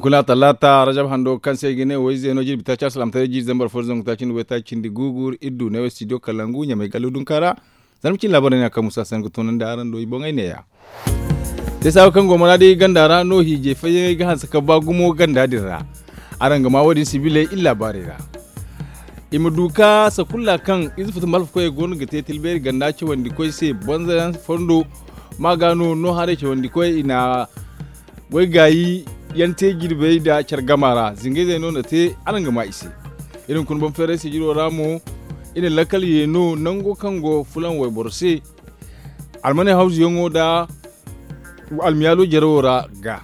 kula talata rajab hando kan sai gine wai zeno jirbi ta charles lamtare ji zambar forzon ta cin weta cin di gugur iddu ne studio kalangu nya mai galudun kara zarmcin labarin ya kan musa san gutunan da aran do ibon ai ne ya da sawo kan gomara dai gandara no hije faye ga hansa ka bagumo ganda dira aran ga mawadin sibile illa barira imuduka sa kulla kan izfutu malf koy gonu ga tetil ber ganda ci wandi koy se bonzan fondo magano no hare ci wandi koy ina wai gayi yante girbe da chargamara zinge zai nuna te anan gama isi irin kun ban fere si jiro ramo ina lakal yeno nango kango fulan wai borse almane hausi yongo da almiyalo jarora ga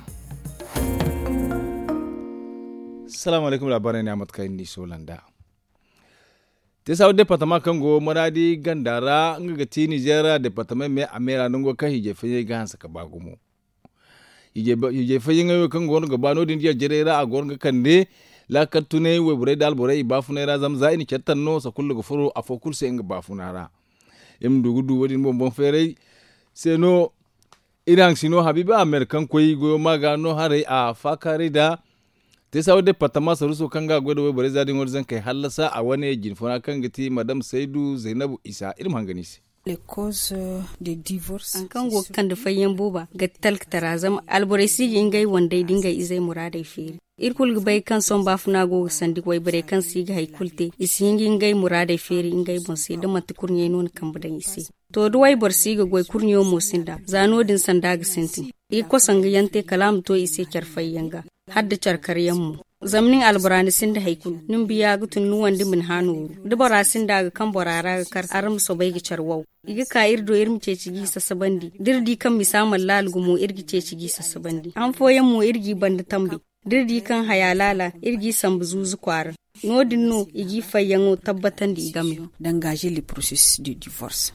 assalamu alaikum labarai ne amat kai ni solanda te sawo departement kango maradi gandara nga ti Nigeria departement me amera nango kan hije fanye ga hansa ka bagumo yije fayin ayo kan gon gabano din dia jerera a gon kande la katune we bure dal bure bafunera zamza ini chattanno sa kullu gofuro afokul se nga bafunara em dugudu wodin bon fere seno iran sino habiba american koyi go magano hare a fakari da te sawo departement saruso kanga godo we bure zadin worzan kai hallasa a wane jinfona kan gati madam Saidu Zainabu Isa irin hanganisi les causes de divorce an kan go kan da fayyan boba ga talktarazam alboresi ingai wanda dinga izai muradai feri irkul bai kan son bafuna go sandi wai bare kan siga haikulte isingi ingai muradai feri ingai bonse da matukurnye non kan budan isi to duwai borsi ga goy kurnyo musinda zano din sanda ga sinti ko sanga yante kalam to ise kyarfayyanga hadda charkaryanmu zamnin alburani sinda haikul nin biya gutun nuwan dimin hanu dubara sinda ga kan borara kar aram so bai gi charwau igi ka irdo irmi cecigi sasabandi dirdi kan misamal lal gumo irgi cecigi sasabandi an foyen mu irgi banda tambi dirdi kan hayalala irgi sambuzuzu kwar nodin no igi fayyango tabbatan di igame d'engager le processus de divorce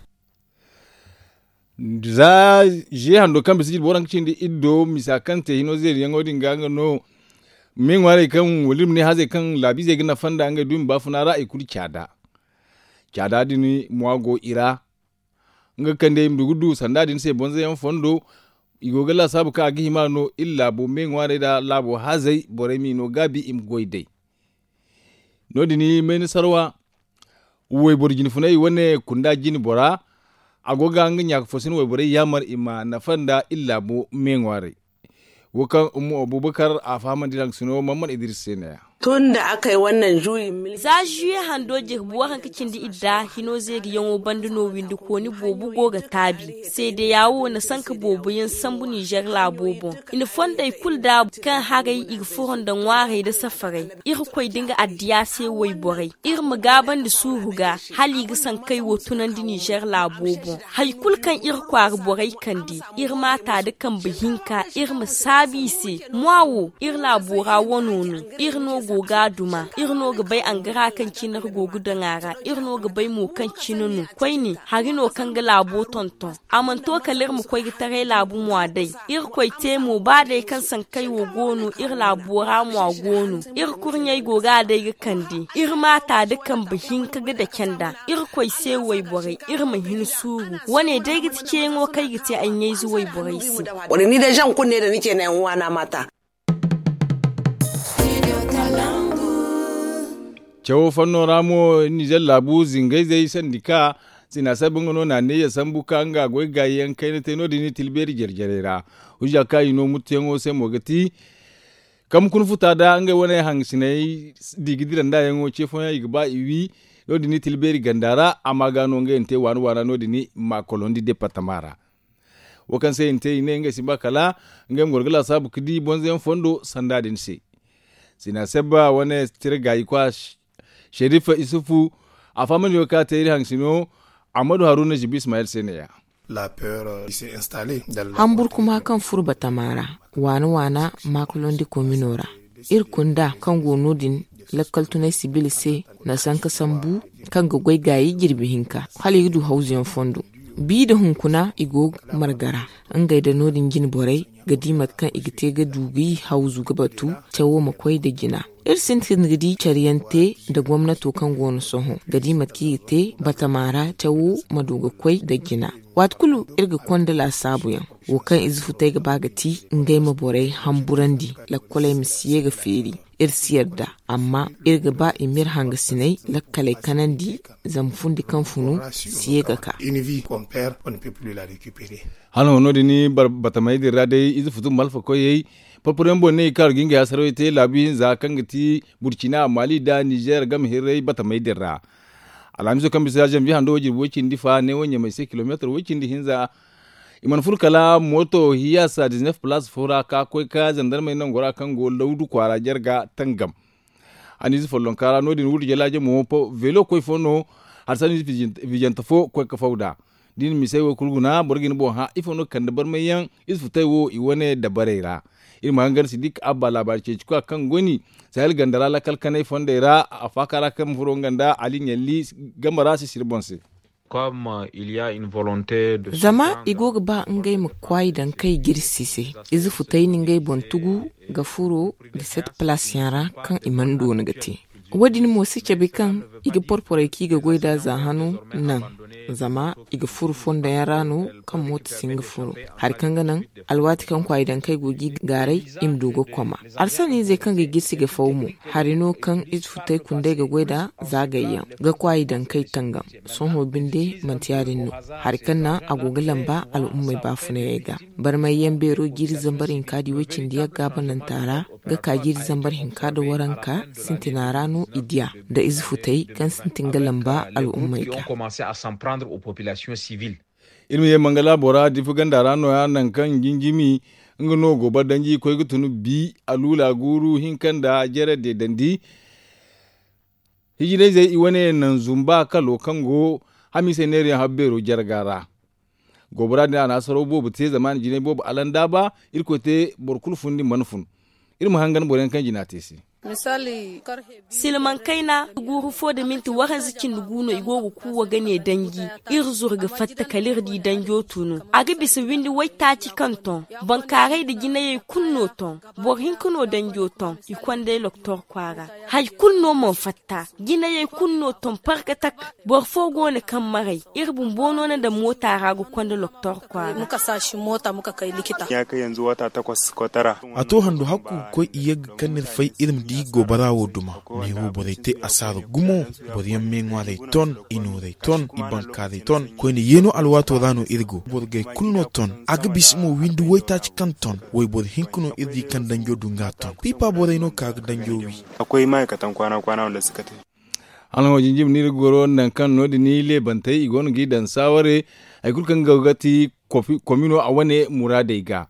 za je hando kan bisigil boran cindi iddo misakante hino zeri yango dinganga no min ware kan wulim ne haze kan labi zai gina fanda an ga dun ba funa ra'ayi kuri kyada dini muago ira nga kande im dugudu sanda din se bonze yan fondo igogala sabu ka agi himano illa bo min ware da labo haze boremi no gabi im goide no dini men sarwa we borjini funai wane kunda jini bora agoga nga nyak fosin we bore yamar ima na fanda illa bo min ware wakan Abubakar a faman dilang suno Mamman Idris Sena tun da aka yi wannan juyin mulki za juye hando jirbuwa kan kicin di idda hino zai ga yanwo banduno windu ko ni bobu goga tabi sai da yawo na sanka bobu yin sambu Niger la bobo ina fonda ikul da kan hagai igfuhon da ware da safarai ir koi dinga addiya sai wai borai ir magaban da su huga hali ga san kai wotunan di Niger la bobo haikul kan ir kwar borai kandi ir mata da kan bihinka ir musabi se mwawo ir la bora wononu ir no goga duma irno ga bai an gara kan cinar gogu da ngara irno ga bai mu kan cinunu koi ni harino kan ga labo tonton amanto kalir mu koi tare labu mu dai ir koi te mu ba dai kan san kai wo gonu ir labo ra mu gonu ir kurnyai goga dai ga kandi ir mata da kan bihin ka ga da kenda ir koi se wai borai ir mu hin suru wane dai ga tike ngo kai ga te an yayi zuwai borai si wani ni da jan kunne da nake na yan uwana mata cewo fanno ramo Niger labu zingai zai sandika sina sabin no na ne ya sambu kanga goy gayen kai ne teno dini tilberi jerjerera hujja kai no mutengo sai mogati kam kun futa da anga wani hangsinai digidiran da yango chefon ya igba iwi no dini tilberi gandara amagano ngente wanu wana no dini makolondi departamara wakan sai inte ne nga simba kala ngam gorgala sabu kidi bonzen fondo sandadin se sina seba wani tirgayi kwa Sherifa Isufu a family yoka ta yi hangsino Amadu Haruna Jibi Ismail Seneya. La peur s'est installée dans le Hambur kuma kan furba tamara wana makulondi kominora irkunda kan gonodin lakkal tunai sibil se na sanka sambu kan gagwai gayi girbi hinka hali gudu hauziyan fondo bi da hunkuna igo margara an gaida nodin gin borai ga dimat kan igite ga dubi hauzu gabatu tawo makwai da gina irsin gidi cariyante da gwamnato kan gonu soho ga dimat ki te batamara tawo madoga kwai da gina wat kulu irga kondala sabuyan wo kan izufu taiga bagati ngai maborai hamburandi la kolai misiye ga feri siyar da amma irga ba imir hanga sinai la kalai kanandi zamfundi kan funu siye ga ka hano no dini bata mai dirra dai izufu tun malfa ko yayi papuren bonne kar ginga ya sarwaite labi za kan gati burkina mali da niger gam hirrai bata mai dirra alamiso kan bisa jambi hando wajir wokin difa ne wanya mai 6 km wokin di hinza iman furkala moto hiyasa 19 plus fura ka koi ka zandar mai nan gora kan go laudu kwara jarga tangam anizi follon kara no din wuri jelaje mo po velo koi fono arsani vijanta fo koi ka fauda din mi sai wo kulguna borgin bo ha ifono kan dabar mai yan isfutai wo iwane da barera irma hangar sidik abba labarce cikwa kan goni sai gandara la kalkanai fondera afakara kan furon ganda alin yalli gamara si sirbonse comme il y a une volonté de zama igoga ba ngai mu kwai dan kai girsise izu futai ni ngai bontugu ga furo da set place yara kan imando na gate wadin mo sike bi kan iga porpore ki ga goida za hanu nan zama iga furu fonda yara no kan mota singa furu har kan ganan alwati kan kwai dan kai gogi garai im dogo koma arsani zai kan ga girsi ga faumu harino kan izu futai kunde ga goida zagayya ga kwai dan kai tangam son hobinde mantiyarin no har kan na agogalan ba al'ummai ba funa yaga bar mai yan bero giri zambar in kadi wacin da ya gabanan tara ga ka giri zambar hinka da waranka sintinara no idiya da izu futai kan sintingalan ba al'ummai ka aux populations civiles. Ilmi ye mangala bora difugan darano ya nan kan gingimi ngano goba danji koy gutunu bi alula guru hinkan da jere de dandi hijire zai iwane nan zumba kalo kango hamise ne riyan habbero jargara gobara da na saro bobu te zaman jine bobu alanda ba irkote borkul fundi manfun ilmu hangan boren kan jinatesi misali silman kaina guru fo da minti wahan zikin duguno igogo kuwa gane dangi ir zurga fatta kalir di danjo tunu aga bisa windi waita ci kanton bankare da ginaye kunno ton bor hin kuno danjo ton ikwande loktor kwara hay kunno mon fatta ginaye kunno ton parkatak bor fo gone kan marai ir bumbono na da mota rago kwande loktor kwara muka sashi mota muka kai likita ya kai yanzu wata 8 ko 9 a to handu hakku ko iya kanir fai irin di gobara wo duma me wo borete asar gumo boriyan mengware ton inore ton ibankare ton ko ni yeno alwato rano irgo borge kulno ton aga bismo windu waita ci kanton way bor hinkuno irdi kan danjo dunga ton pipa boreno ka danjo wi akwai ma'aikatan kwana wanda suka tafi an hojin jim ni goro nan kan no di ni le bantai igon gidan saware ay kulkan gawgati komino a wane muradai ga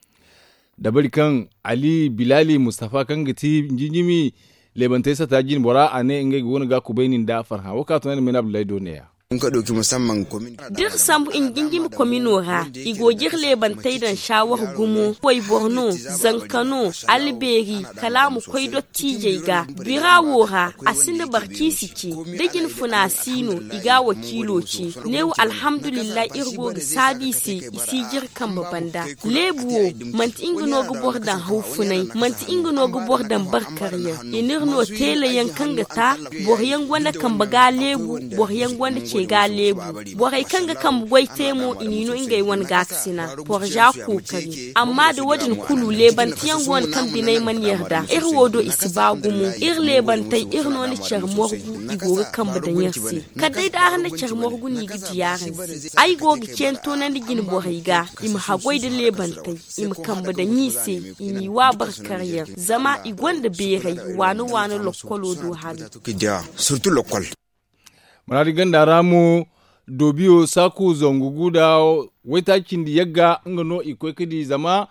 da bari kan Ali Bilali Mustafa kan gati jinjimi lebantai sata jin bora ane ngai gona ga kubainin da farha wakato ne mena Abdullahi Doniya in ka ɗauki musamman komin. Dir sambu in gingimi komino ha, igo jirle bantai dan shawar gumo, kwai borno, zankano, alberi, kalamu kwai dotti jaiga, birawo ha, asinda barki siki, dagin funasino, iga wakilo ci, newu alhamdulillah irgo ga sabi se isi jirkan babanda. Lebuwo, manti ingino ga bordan haufunai, manti ingino ga bordan barkarya, inirno tele yankan ga ta, boryan gwanda kan baga lebu, boryan gwanda ke ga lebu borai kanga kan goite mu inino ingai wan gaksina porja kokari amma da wadin kulu leban tiyan gon kan binai man yarda wodo isibagu mu lebantai no ni charmorgu igo kan badan yarsi kadai da har na charmorgu ni gidi yaran ai go gi kento nan digin borai ga im hagoi da lebantai im kan badan yise ini wa barkariyar zama igonda berai wani lokolo do hali surtout lokol maradi ganda ramu dobiyo saku zongugu da waita kindi yagga ngano ikoi kidi zama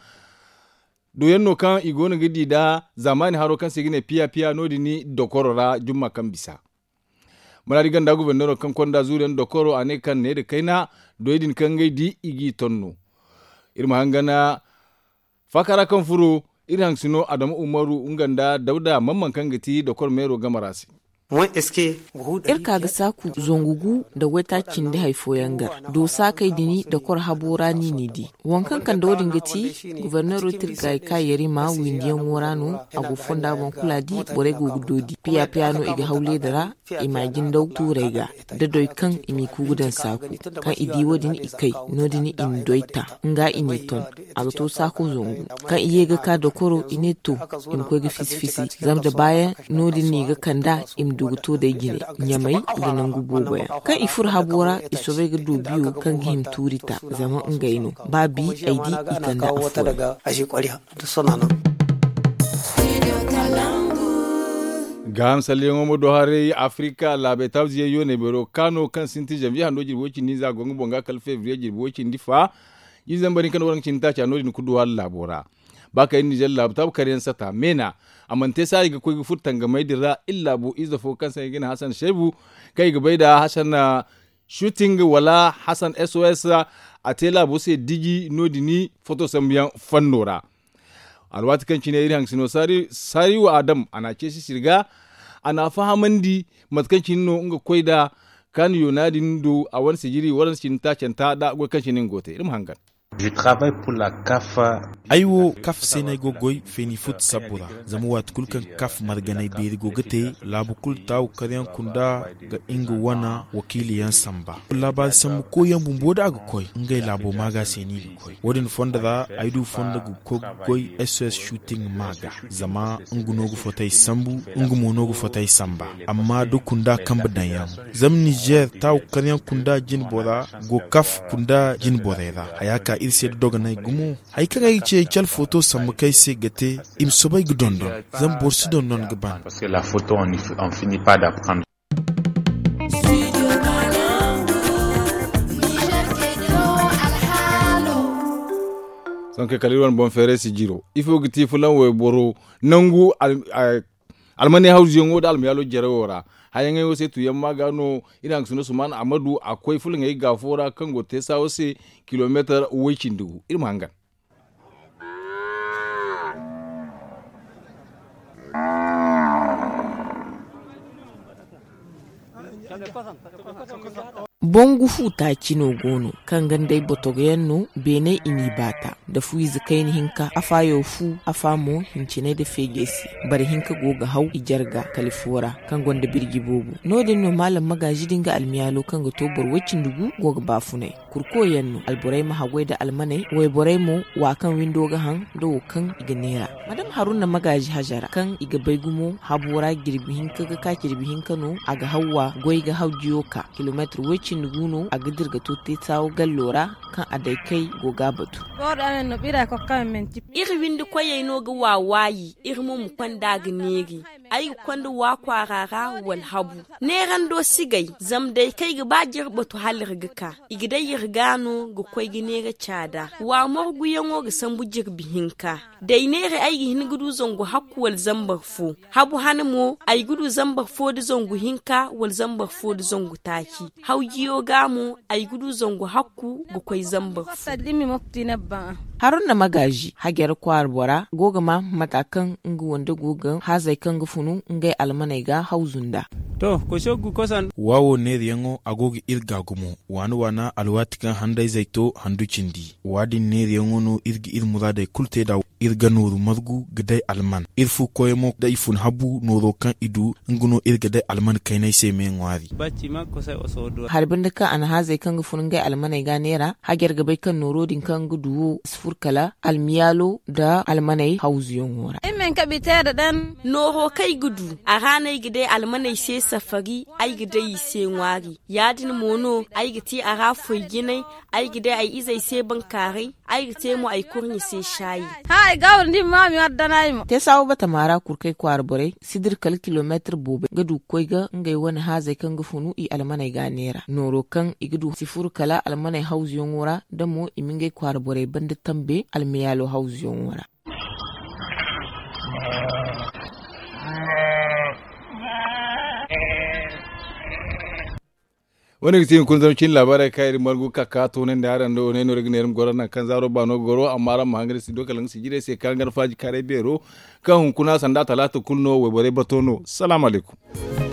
doyenno kan igona gidi da zamani haro kan sigine pia nodi ni dokorora jumma kan bisa maradi ganda gubernero kan konda zuren dokoro ane kan ne da kaina doyedin kan gaidi igi tonno irma hangana fakara kan furo irin sino Adamu Umaru unganda dauda mamman kan gati dokor mero gamarasi irka ga saku zongugu da wata cindi haifo yangar do sa kai dini da kwar habora ni ne di wankan kan da wadin gati governor rotir gai kayeri ma windiyan worano a gufon da ban kula di bore go gudodi piya piano iga haule dara imagin dau turega da doi kan imi kugudan saku kan idi wadin ikai no dini in doita nga ini ton a to saku zongu kan iye ga ka da koro ineto im ko ga fisfisi zam da baya no dini ga kanda im duguto da gine nyamai da nan gubo baya kan ifur habora isobe ga dubiyo kan him turita zaman ngaino babi aidi ikanda afura gam saliyo mo do hare afrika labe tawzi yo ne bero kano kan sinti jambi hando jirboci ni za gongo bonga kal fevrier jirboci ndifa yizan bari kan waran cinta cha no din kudu wal labora baka yin Nijar labu tabu kariyan sata mena amante sai ga koyi futan ga maidira illa bu izo fo kan sai gina Hassan Shebu kai ga baida Hassan shooting wala Hassan SOS a tela bu sai digi nodini photo sambiyan fannora alwati kan cine irin sino sari wa Adam ana ce shi shirga ana fahamandi matkan cinno nga koida kan yonadin do a wani sigiri waran cinta canta da go kan cinin gote irin hangan. Je travaille pour la CAF. Aiwo CAF Senego goy feni foot sabura zamu wat kulkan CAF marganai beri gogate labu kultaw karyan kunda ga ingu wana wakili yan samba labar samu koyan bumbo da ga koy ngai labo maga seni ga koy wodin fonda da aidu fonda gu ko goy SOS shooting maga zama nguno gu fotai sambu ngu mono gu fotai samba amma du kunda kamba dan yam zam Niger taw karyan kunda jin bora go CAF kunda jin borera ayaka irse doga nay gumo hay kaga ce quelle photo sam kai se gate im sobay gudondon zam borsi don non gaban parce que la photo on finit pas d'apprendre. Sanke kalirwan bon fere si jiro ifo giti fulan we boro nangu almane hausi yango da almiyalo jerewora hayan ayo se tuyan magano idan suno suman amadu akwai fulin yayi gafora kan gote sawo se kilometer wakin dugu irma hangan bongu futa kino gono kan gandai botogenno bene ini bata da fuiz kaini hinka afayo fu afamo hincine da fegesi bari hinka goga hau ijarga kalifora kan gonda birgi bobu nodin no malam magaji dinga almiyalo kan ga tobar wacin dugu goga bafunai kurko yanno alborai ma hagwai da almanai wai borai mo wa kan windo ga han do kan iganera madam haruna magaji hajara kan iga baigumo habora girbi hinka ga ka girbi hinka no aga hawa goi ga haujiyoka kilometer wacin guno a gidir ga tutti tawo gallora kan adai kai goga batu iri windu kwaye no ga wawayi iri mum kwanda ga negi ai kwanda wa kwarara wal habu ne rando sigai zam dai kai ga bajir batu halir ga ka igidai yirgano ga kwai ga ne ga cada wa morgu yango ga sambu jirbi hinka dai ne re ai hin gudu zongo hakku wal zambar fu habu hanmo ai gudu zambar fo da zongo hinka wal zambar fo da zongo taki haujiyo gamu ai gudu zongo hakku ga kwai zambar haruna magaji hagyar kwar bora gogama matakan ngu wanda gogan hazai kan gufunu ngai almanai ga hauzunda to ko shogu kosan wawo ne riyango agogi irga gumo wani wana alwatikan handai zaito handu cindi wadin ne riyango no irgi irmurada kulte da irga noru margu gidai alman irfu koyemo da ifun habu noro kan idu nguno irga dai alman kainai sai me ngwari bacci ma ko sai osodo harbin da kan an hazai kan gufunu ngai almanai ga nera hagyar gabai kan noro din kan gudu furkala almiyalo da almanai hauziyon wora men ka bita da dan noro kai gudu a ranar gidai almanai sai safari ai gidai sai ngwari yadin mono ai giti a rafoi ginai ai gidai ai izai sai bankare ai gite mu ai kurni sai shayi hai gawar din ma mi wadda nayi mu te sawo bata mara kurkai kwar bore sidir kal kilometer bobe gadu koi ga ngai wani hazai kan gufunu i almanai ga nera noro kan igudu sifur kala almanai hauziyon wora da mu imingai kwar bore banda tambe almiyalo hauziyon wora wani gitin kun zama cin labarai kai margu kaka to nan da yaran da ne no rignerum gorana kan zaro ba no goro amma ran mahangare si dokalan si jire sai kan garfaji kare bero kan kuna sanda talata kunno we bore batono assalamu alaikum